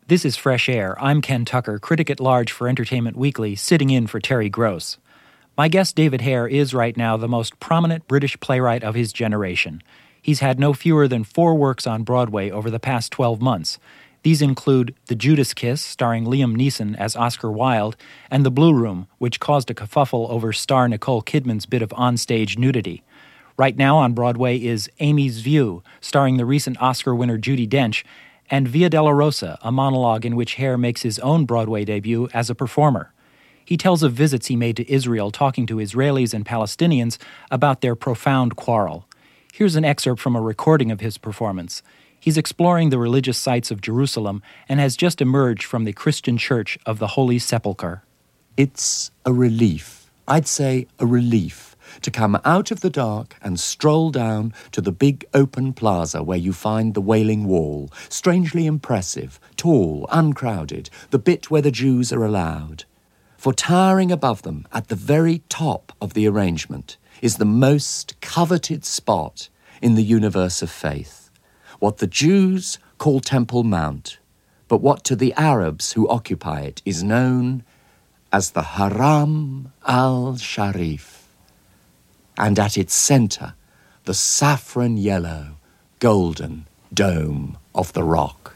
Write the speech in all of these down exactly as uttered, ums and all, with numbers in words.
This is Fresh Air. I'm Ken Tucker, critic at large for Entertainment Weekly, sitting in for Terry Gross. My guest David Hare is right now the most prominent British playwright of his generation. He's had no fewer than four works on Broadway over the past twelve months. These include The Judas Kiss, starring Liam Neeson as Oscar Wilde, and The Blue Room, which caused a kerfuffle over star Nicole Kidman's bit of onstage nudity. Right now on Broadway is Amy's View, starring the recent Oscar winner Judi Dench, and Via Dolorosa, a monologue in which Hare makes his own Broadway debut as a performer. He tells of visits he made to Israel talking to Israelis and Palestinians about their profound quarrel. Here's an excerpt from a recording of his performance. He's exploring the religious sites of Jerusalem and has just emerged from the Christian Church of the Holy Sepulchre. It's a relief, I'd say a relief, to come out of the dark and stroll down to the big open plaza where you find the Wailing Wall, strangely impressive, tall, uncrowded, the bit where the Jews are allowed. For towering above them, at the very top of the arrangement, is the most coveted spot in the universe of faith, what the Jews call Temple Mount, but what to the Arabs who occupy it is known as the Haram al-Sharif. And at its centre, the saffron-yellow, golden dome of the Rock.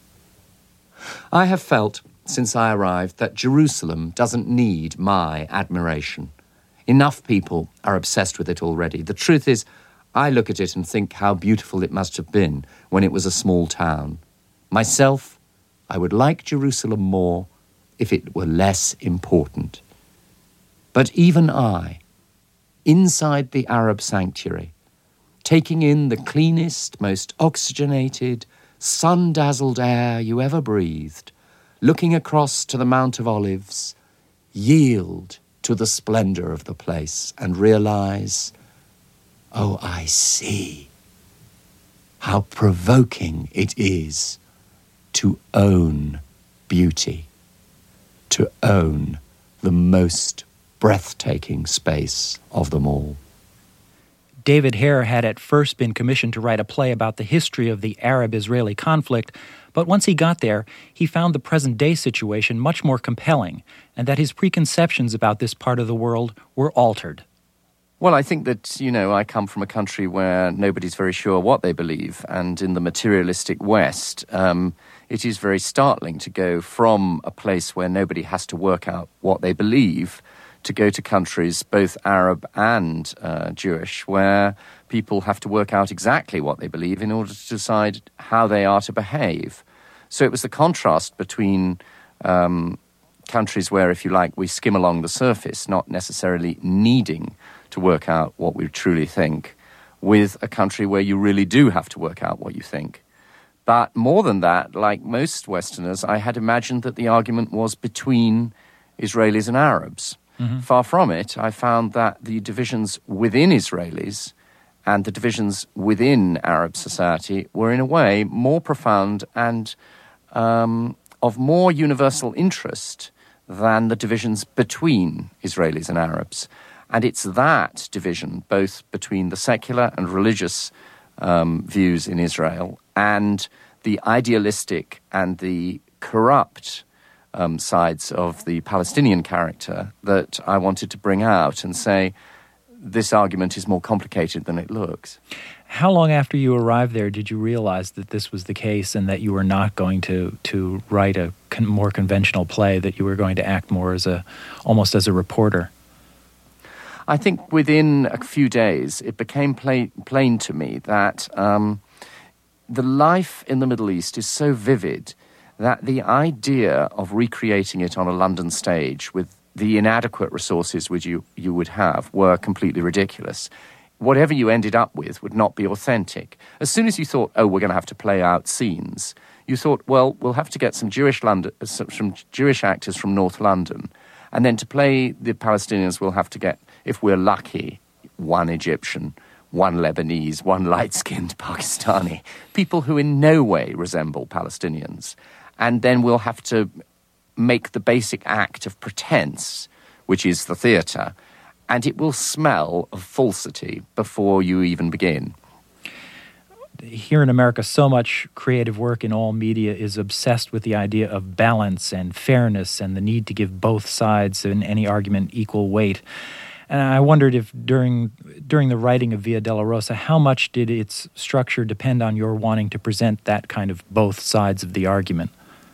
I have felt, since I arrived, that Jerusalem doesn't need my admiration. Enough people are obsessed with it already. The truth is, I look at it and think how beautiful it must have been when it was a small town. Myself, I would like Jerusalem more if it were less important. But even I, inside the Arab sanctuary, taking in the cleanest, most oxygenated, sun-dazzled air you ever breathed, looking across to the Mount of Olives, yield to the splendor of the place and realize, oh, I see how provoking it is to own beauty, to own the most breathtaking space of them all. David Hare had at first been commissioned to write a play about the history of the Arab-Israeli conflict, but once he got there, he found the present-day situation much more compelling, and that his preconceptions about this part of the world were altered. Well, I think that, you know, I come from a country where nobody's very sure what they believe, and in the materialistic West, um, it is very startling to go from a place where nobody has to work out what they believe to go to countries, both Arab and uh, Jewish, where people have to work out exactly what they believe in order to decide how they are to behave. So it was the contrast between um, countries where, if you like, we skim along the surface, not necessarily needing to work out what we truly think, with a country where you really do have to work out what you think. But more than that, like most Westerners, I had imagined that the argument was between Israelis and Arabs. Mm-hmm. Far from it, I found that the divisions within Israelis and the divisions within Arab society were in a way more profound and um, of more universal interest than the divisions between Israelis and Arabs. And it's that division, both between the secular and religious um, views in Israel and the idealistic and the corrupt Um, sides of the Palestinian character, that I wanted to bring out and say, this argument is more complicated than it looks. How long after you arrived there did you realize that this was the case and that you were not going to, to write a con- more conventional play, that you were going to act more as a, almost as a reporter? I think within a few days it became play- plain to me that um, the life in the Middle East is so vivid that the idea of recreating it on a London stage with the inadequate resources which you, you would have were completely ridiculous. Whatever you ended up with would not be authentic. As soon as you thought, oh, we're going to have to play out scenes, you thought, well, we'll have to get some Jewish London, some Jewish actors from North London, and then to play the Palestinians, we'll have to get, if we're lucky, one Egyptian, one Lebanese, one light-skinned Pakistani, people who in no way resemble Palestinians. And then we'll have to make the basic act of pretense, which is the theatre, and it will smell of falsity before you even begin. here in America, so much creative work in all media is obsessed with the idea of balance and fairness and the need to give both sides in any argument equal weight. And I wondered if during during the writing of Via Dolorosa, how much did its structure depend on your wanting to present that kind of both sides of the argument?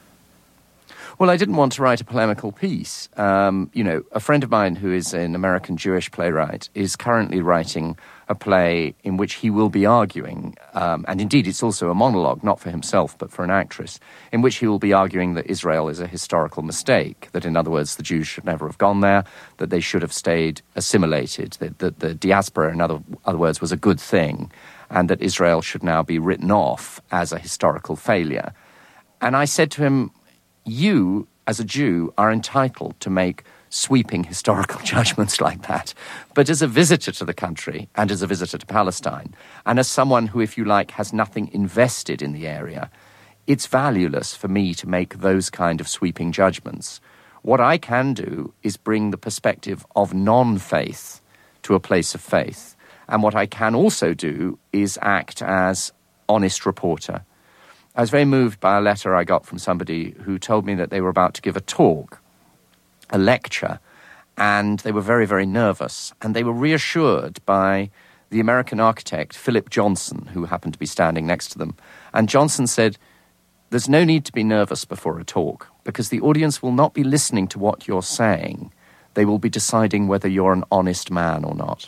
Well, I didn't want to write a polemical piece. Um, you know, a friend of mine who is an American Jewish playwright is currently writing a play in which he will be arguing, um, and indeed it's also a monologue, not for himself but for an actress, in which he will be arguing that Israel is a historical mistake, that in other words the Jews should never have gone there, that they should have stayed assimilated, that, that the diaspora, in other, other words, was a good thing, and that Israel should now be written off as a historical failure. And I said to him, you, as a Jew, are entitled to make sweeping historical judgments like that. But as a visitor to the country and as a visitor to Palestine, and as someone who, if you like, has nothing invested in the area, it's valueless for me to make those kind of sweeping judgments. What I can do is bring the perspective of non-faith to a place of faith. And what I can also do is act as honest reporter. I was very moved by a letter I got from somebody who told me that they were about to give a talk, a lecture, and they were very, very nervous. And they were reassured by the American architect, Philip Johnson, who happened to be standing next to them. And Johnson said, there's no need to be nervous before a talk, because the audience will not be listening to what you're saying. They will be deciding whether you're an honest man or not.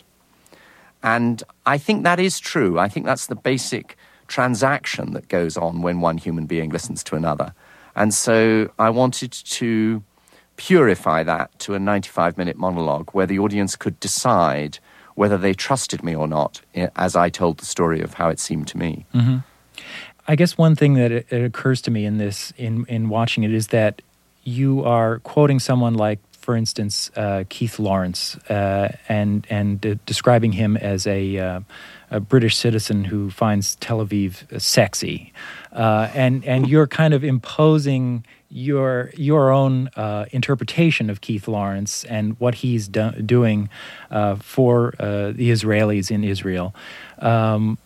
And I think that is true. I think that's the basic transaction that goes on when one human being listens to another. And so I wanted to purify that to a ninety-five minute monologue where the audience could decide whether they trusted me or not as I told the story of how it seemed to me. Mm-hmm. I guess one thing that it, it occurs to me in this, in, in watching it, is that you are quoting someone like, for instance, uh, Keith Lawrence, uh, and and uh, describing him as a, uh, a British citizen who finds Tel Aviv sexy, uh, and and you're kind of imposing your your own uh, interpretation of Keith Lawrence and what he's do- doing uh, for uh, the Israelis in Israel. Um,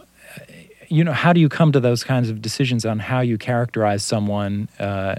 you know, how do you come to those kinds of decisions on how you characterize someone uh,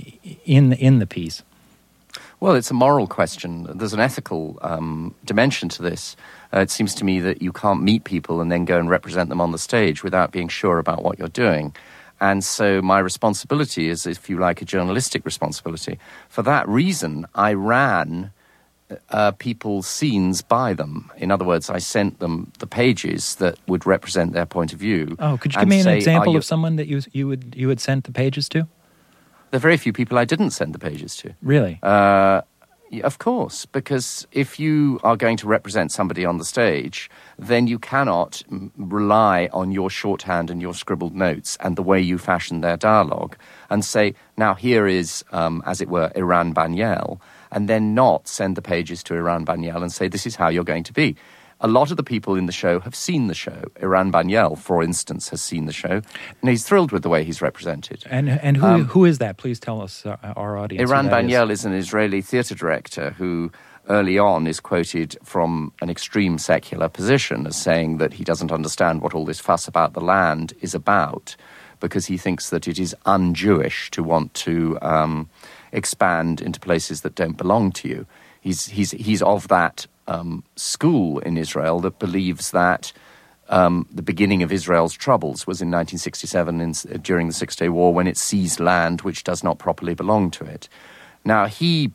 in the, in the piece? Well, it's a moral question. There's an ethical um, dimension to this. Uh, it seems to me that you can't meet people and then go and represent them on the stage without being sure about what you're doing. And so my responsibility is, if you like, a journalistic responsibility. For that reason, I ran uh, people's scenes by them. In other words, I sent them the pages that would represent their point of view. Oh, could you give me an say, example of someone that you you would you would send the pages to? There are very few people I didn't send the pages to. Really? Uh, yeah, of course, because if you are going to represent somebody on the stage, then you cannot m- rely on your shorthand and your scribbled notes and the way you fashion their dialogue and say, now here is, um, as it were, Iran Banyel, and then not send the pages to Iran Banyel and say, this is how you're going to be. A lot of the people in the show have seen the show. Iran Banyel, for instance, has seen the show, and he's thrilled with the way he's represented. And and who um, who is that? Please tell us, uh, our audience. Iran Banyel is. is an Israeli theatre director who early on is quoted from an extreme secular position as saying that he doesn't understand what all this fuss about the land is about because he thinks that it is un-Jewish to want to um, expand into places that don't belong to you. He's he's he's of that um, school in Israel that believes that um, the beginning of Israel's troubles was in nineteen sixty-seven in, during the Six Day War when it seized land which does not properly belong to it. Now he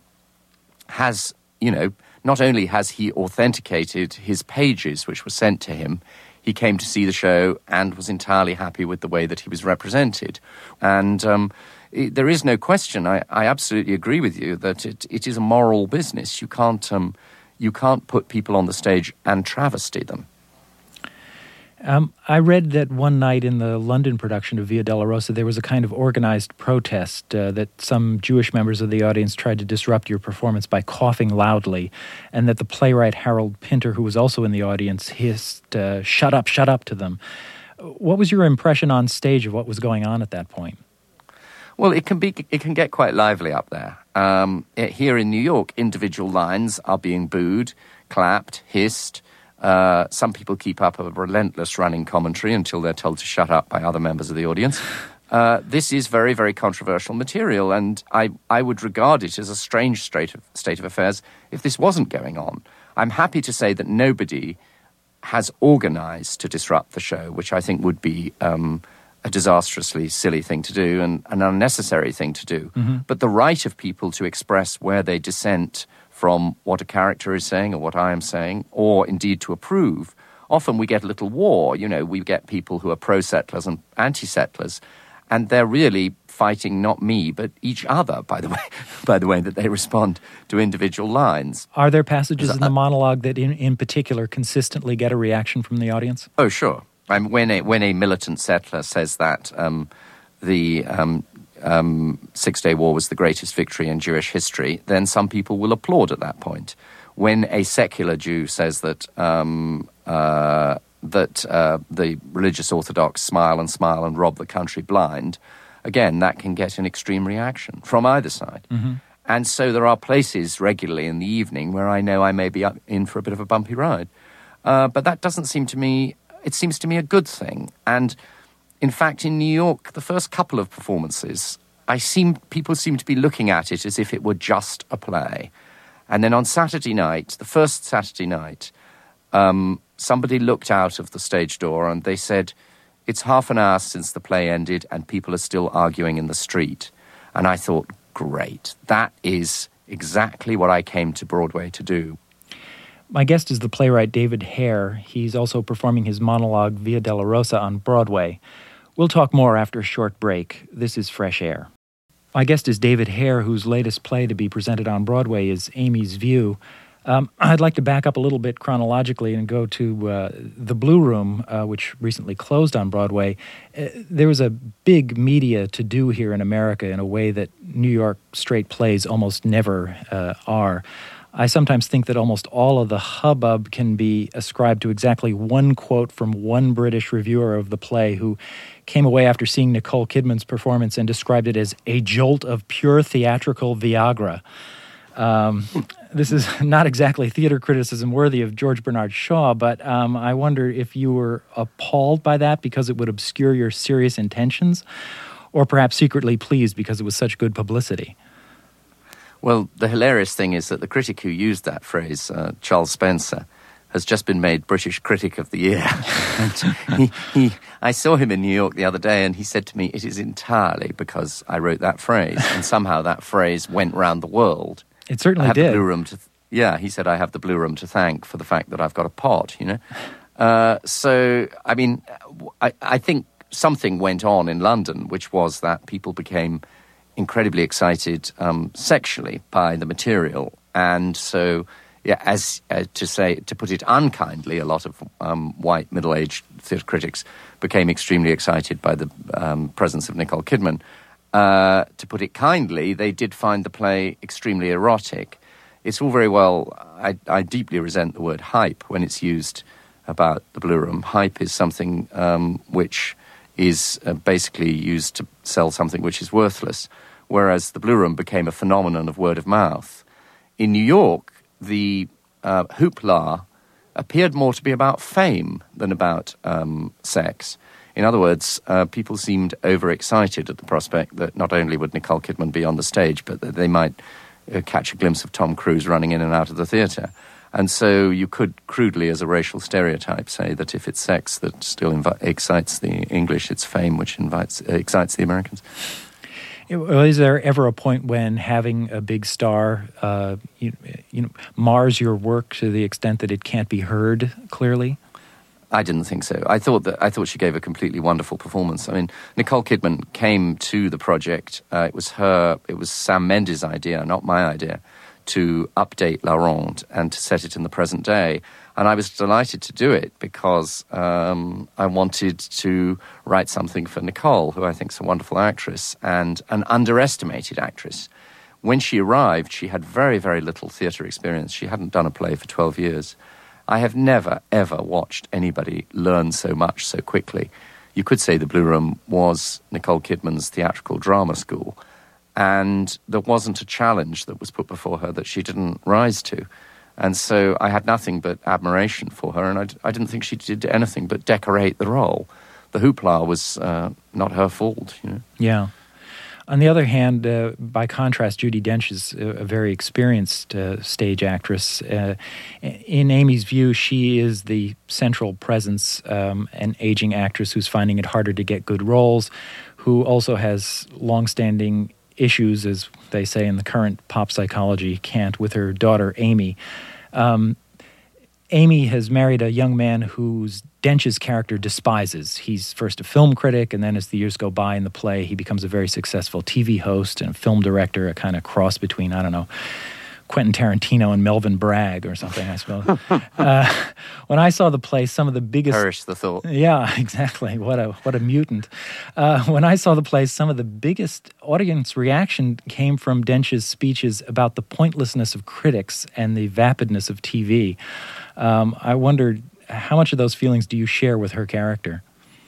has, you know, not only has he authenticated his pages which were sent to him, he came to see the show and was entirely happy with the way that he was represented. And um, it, there is no question, I, I absolutely agree with you, that it, it is a moral business. You can't, um, you can't put people on the stage and travesty them. Um, I read that one night in the London production of Via Dolorosa, there was a kind of organized protest uh, that some Jewish members of the audience tried to disrupt your performance by coughing loudly, and that the playwright Harold Pinter, who was also in the audience, hissed, uh, shut up, shut up to them. What was your impression on stage of what was going on at that point? Well, it can be, it can get quite lively up there. Um, it, here in New York, individual lines are being booed, clapped, hissed. Uh, some people keep up a relentless running commentary until they're told to shut up by other members of the audience. Uh, this is very, very controversial material, and I, I would regard it as a strange state of, state of affairs if this wasn't going on. I'm happy to say that nobody has organised to disrupt the show, which I think would be um, a disastrously silly thing to do and an unnecessary thing to do. Mm-hmm. But the right of people to express where they dissent from what a character is saying or what I am saying, or indeed to approve. Often we get a little war. You know, we get people who are pro-settlers and anti-settlers, and they're really fighting not me, but each other, by the way, by the way that they respond to individual lines. Are there passages in the monologue that in, in particular consistently get a reaction from the audience? Oh, sure. I mean, when, a, when a militant settler says that um, the... Um, Um, Six-Day War was the greatest victory in Jewish history, then some people will applaud at that point. When a secular Jew says that um, uh, that uh, the religious Orthodox smile and smile and rob the country blind, again, that can get an extreme reaction from either side. Mm-hmm. And so there are places regularly in the evening where I know I may be in for a bit of a bumpy ride. Uh, but that doesn't seem to me, it seems to me a good thing. And in fact, in New York, the first couple of performances, I seem people seem to be looking at it as if it were just a play. And then on Saturday night, the first Saturday night, um, somebody looked out of the stage door and they said, it's half an hour since the play ended and people are still arguing in the street. And I thought, great, that is exactly what I came to Broadway to do. My guest is the playwright David Hare. He's also performing his monologue Via Dolorosa on Broadway. We'll talk more after a short break. This is Fresh Air. My guest is David Hare, whose latest play to be presented on Broadway is Amy's View. Um, I'd like to back up a little bit chronologically and go to uh, the Blue Room, uh, which recently closed on Broadway. Uh, there was a big media to-do here in America in a way that New York straight plays almost never uh, are. I sometimes think that almost all of the hubbub can be ascribed to exactly one quote from one British reviewer of the play who came away after seeing Nicole Kidman's performance and described it as a jolt of pure theatrical Viagra. Um, this is not exactly theater criticism worthy of George Bernard Shaw, but um, I wonder if you were appalled by that because it would obscure your serious intentions, or perhaps secretly pleased because it was such good publicity. Well, the hilarious thing is that the critic who used that phrase, uh, Charles Spencer, has just been made British Critic of the Year. and he, he, I saw him in New York the other day, and he said to me, it is entirely because I wrote that phrase, and somehow that phrase went round the world. It certainly I have did. The Blue Room to th- yeah, he said, I have the Blue Room to thank for the fact that I've got a pot, you know. Uh, so, I mean, I, I think something went on in London, which was that people became incredibly excited um, sexually by the material. And so, yeah, as uh, to say, to put it unkindly, a lot of um, white middle-aged theatre critics became extremely excited by the um, presence of Nicole Kidman. Uh, to put it kindly, they did find the play extremely erotic. It's all very well, I, I deeply resent the word hype when it's used about the Blue Room. Hype is something um, which is uh, basically used to sell something which is worthless, whereas the Blue Room became a phenomenon of word of mouth. In New York, the uh, hoopla appeared more to be about fame than about um, sex. In other words, uh, people seemed overexcited at the prospect that not only would Nicole Kidman be on the stage, but that they might uh, catch a glimpse of Tom Cruise running in and out of the theatre. And so you could crudely, as a racial stereotype, say that if it's sex that still invi- excites the English, it's fame which invites, uh, excites the Americans. Is there ever a point when having a big star uh, you, you know, mars your work to the extent that it can't be heard clearly? I didn't think so. I thought that I thought she gave a completely wonderful performance. I mean, Nicole Kidman came to the project. Uh, it was her. It was Sam Mendes' idea, not my idea, to update La Ronde and to set it in the present day. And I was delighted to do it because um, I wanted to write something for Nicole, who I think is a wonderful actress and an underestimated actress. When she arrived, she had very, very little theatre experience. She hadn't done a play for twelve years. I have never, ever watched anybody learn so much so quickly. You could say the Blue Room was Nicole Kidman's theatrical drama school, and there wasn't a challenge that was put before her that she didn't rise to. And so I had nothing but admiration for her, and I, d- I didn't think she did anything but decorate the role. The hoopla was uh, not her fault, you know. Yeah. On the other hand, uh, by contrast, Judi Dench is a, a very experienced uh, stage actress. Uh, in Amy's view, she is the central presence, um, an aging actress who's finding it harder to get good roles, who also has longstanding issues, as they say in the current pop psychology cant, with her daughter, Amy. Um, Amy has married a young man whose Dench's character despises. He's first a film critic, and then as the years go by in the play, he becomes a very successful T V host and a film director, a kind of cross between, I don't know, Quentin Tarantino and Melvin Bragg or something, I suppose. uh, when I saw the play, some of the biggest... Perish the thought. Yeah, exactly. What a what a mutant. Uh, when I saw the play, some of the biggest audience reaction came from Dench's speeches about the pointlessness of critics and the vapidness of T V. Um, I wondered, how much of those feelings do you share with her character?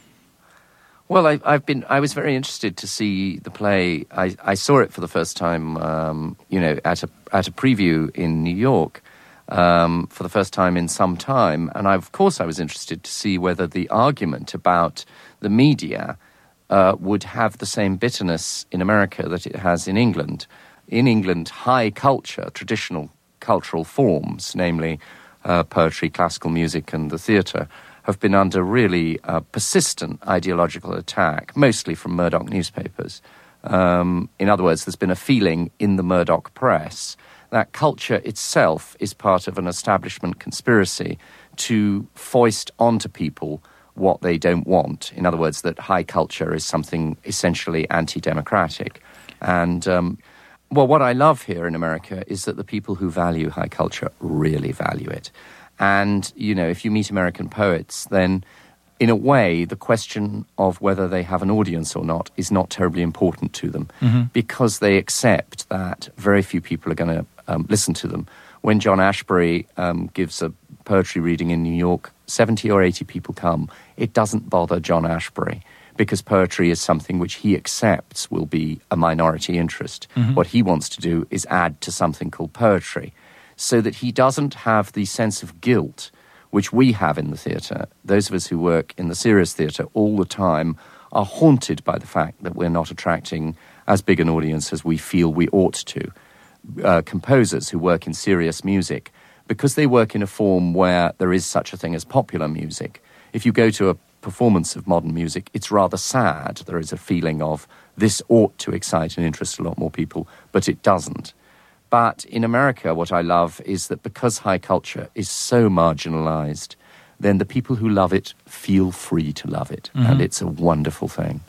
Well, I, I've been. I was very interested to see the play. I, I saw it for the first time, um, you know, at a at a preview in New York um, for the first time in some time, and I, of course, I was interested to see whether the argument about the media uh, would have the same bitterness in America that it has in England. In England, high culture, traditional cultural forms, namely uh, poetry, classical music, and the theatre, have been under really uh, persistent ideological attack, mostly from Murdoch newspapers. Um, in other words, there's been a feeling in the Murdoch press that culture itself is part of an establishment conspiracy to foist onto people what they don't want. In other words, that high culture is something essentially anti-democratic. And, um, well, what I love here in America is that the people who value high culture really value it. And, you know, if you meet American poets, then in a way, the question of whether they have an audience or not is not terribly important to them, mm-hmm. because they accept that very few people are going to um, listen to them. When John Ashbery um, gives a poetry reading in New York, seventy or eighty people come. It doesn't bother John Ashbery, because poetry is something which he accepts will be a minority interest. Mm-hmm. What he wants to do is add to something called poetry, so that he doesn't have the sense of guilt which we have in the theatre. Those of us who work in the serious theatre all the time are haunted by the fact that we're not attracting as big an audience as we feel we ought to. Uh, composers who work in serious music, because they work in a form where there is such a thing as popular music. If you go to a performance of modern music, it's rather sad. There is a feeling of this ought to excite and interest a lot more people, but it doesn't. But in America, what I love is that because high culture is so marginalized, then the people who love it feel free to love it. Mm-hmm. And it's a wonderful thing.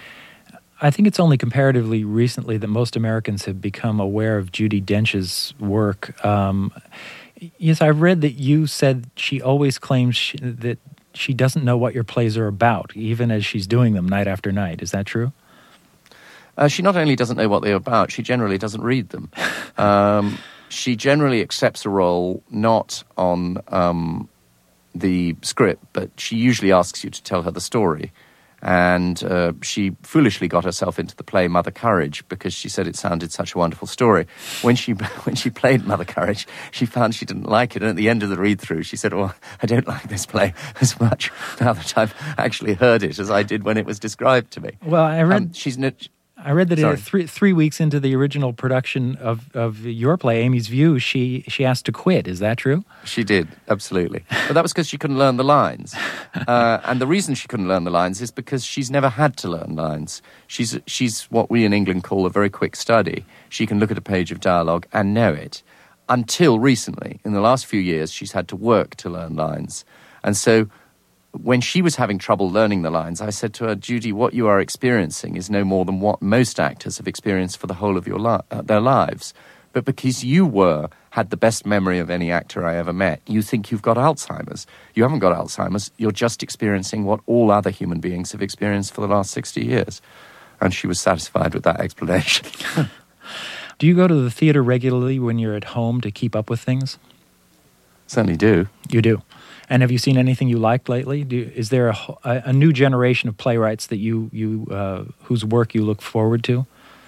I think it's only comparatively recently that most Americans have become aware of Judi Dench's work. Um, yes, I've read that you said she always claims she, that she doesn't know what your plays are about, even as she's doing them night after night. Is that true? Uh, she not only doesn't know what they're about, she generally doesn't read them. Um, she generally accepts a role not on um, the script, but she usually asks you to tell her the story. And uh, she foolishly got herself into the play Mother Courage because she said it sounded such a wonderful story. When she when she played Mother Courage, she found she didn't like it. And at the end of the read-through, she said, well, I don't like this play as much now that I've actually heard it as I did when it was described to me. Well, I read... Um, she's not... I read that uh, three three weeks into the original production of, of your play, Amy's View, she she asked to quit. Is that true? She did, absolutely. But that was because she couldn't learn the lines. Uh, and the reason she couldn't learn the lines is because she's never had to learn lines. She's she's what we in England call a very quick study. She can look at a page of dialogue and know it. Until recently, in the last few years, she's had to work to learn lines. And so when she was having trouble learning the lines, I said to her, Judy, what you are experiencing is no more than what most actors have experienced for the whole of your li- uh, their lives. But because you were, had the best memory of any actor I ever met, you think you've got Alzheimer's. You haven't got Alzheimer's. You're just experiencing what all other human beings have experienced for the last sixty years. And she was satisfied with that explanation. Do you go to the theater regularly when you're at home to keep up with things? Certainly do. You do. And have you seen anything you liked lately? Do, is there a, a new generation of playwrights that you you uh, whose work you look forward to?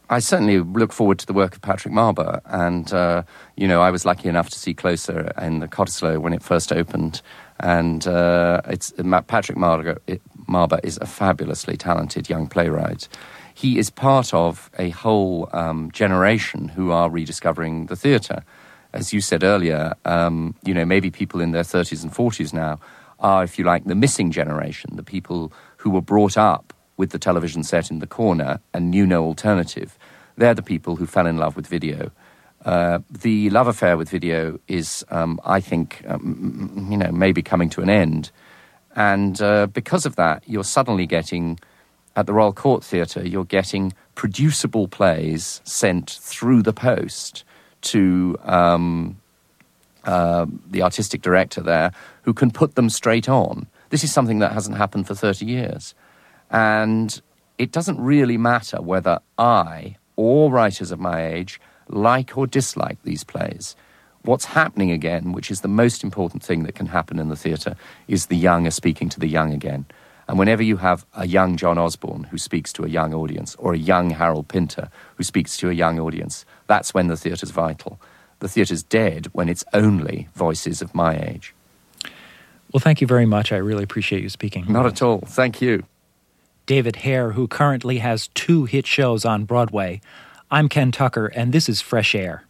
I certainly look forward to the work of Patrick Marber. And, uh, you know, I was lucky enough to see Closer in the Cottesloe when it first opened. And uh, it's Patrick Marber, it, Marber is a fabulously talented young playwright. He is part of a whole um, generation who are rediscovering the theatre. As you said earlier, um, you know, maybe people in their thirties and forties now are, if you like, the missing generation, the people who were brought up with the television set in the corner and knew no alternative. They're the people who fell in love with video. Uh, the love affair with video is, um, I think, um, you know, maybe coming to an end. And uh, because of that, you're suddenly getting, at the Royal Court Theatre, you're getting producible plays sent through the post to um, uh, the artistic director there, who can put them straight on. This is something that hasn't happened for thirty years. And it doesn't really matter whether I or writers of my age like or dislike these plays. What's happening again, which is the most important thing that can happen in the theatre, is the young are speaking to the young again. And whenever you have a young John Osborne who speaks to a young audience, or a young Harold Pinter who speaks to a young audience, that's when the theatre's vital. The theatre's dead when it's only voices of my age. Well, thank you very much. I really appreciate you speaking. Not at all. Thank you. David Hare, who currently has two hit shows on Broadway. I'm Ken Tucker, and this is Fresh Air.